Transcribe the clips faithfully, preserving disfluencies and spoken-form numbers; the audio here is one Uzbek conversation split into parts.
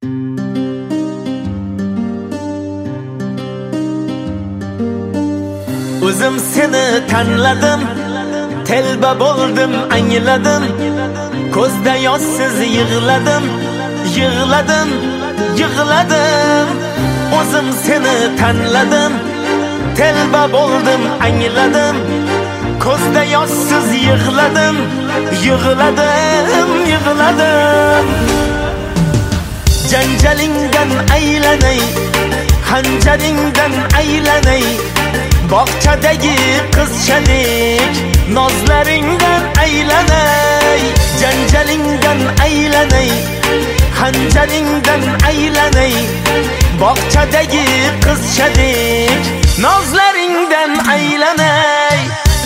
O'zim seni tanladim, telba bo'ldim, angladim. Ko'zda yoshsiz yig'ladim, yig'ladim, yig'ladim. O'zim seni tanladim, telba bo'ldim, angladim. Ko'zda yoshsiz yig'ladim, yig'ladim, yig'ladim. Janjalingdan aylanay, hanjaringdan aylanay. Bog'chadagi qizchadek nozlaringdan aylanay. Janjalingdan aylanay, hanjaringdan aylanay. Bog'chadagi qizchadek nozlaringdan aylanay.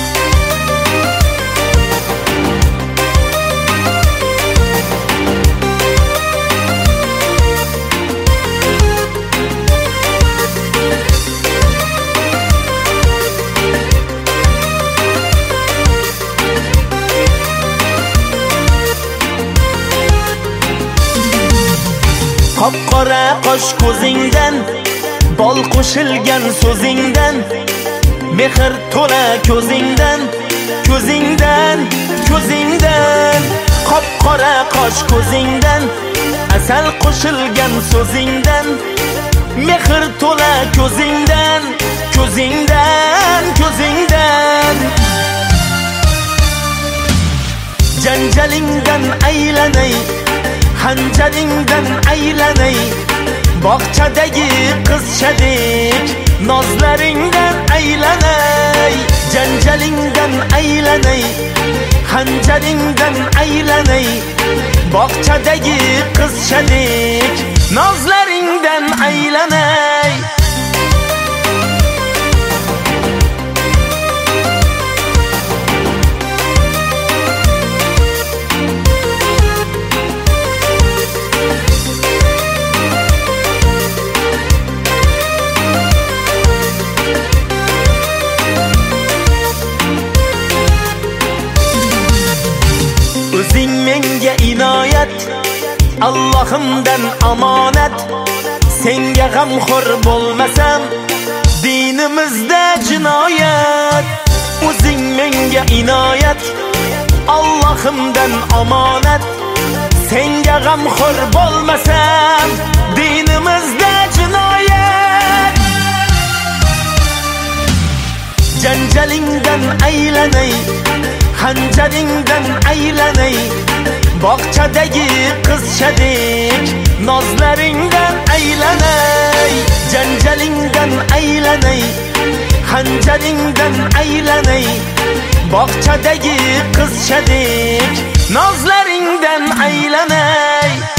Qop-qora qosh ko'zingdan, bol qo'shilgan so'zingdan, mehr to'la ko'zingdan, ko'zingdan, ko'zingdan. Qop-qora qosh ko'zingdan, asal qo'shilgan so'zingdan, mehr to'la ko'zingdan, ko'zingdan, ko'zingdan. Janjalingdan aylanay, hanjaringdan aylanay. Bog'chadagi qizchadek nozlaringdan aylanay. Janjalingdan aylanay, hanjaringdan aylanay. Bog'chadagi qizchadek nozlaringdan aylanay. O'zing menga inoyat, Allohimdan omonat. Senga g'amxo'r bo'lmasam, dinimizda jinoyat. O'zing menga inoyat, Allohimdan omonat. Senga g'amxo'r bo'lmasam, dinimizda jinoyat. Janjalingdan aylanay, hanjaringdan aylanay. Bog'chadagi qizchadek nozlaringdan aylanay. Janjalingdan aylanay, hanjaringdan aylanay. Bog'chadagi qizchadek nozlaringdan aylanay.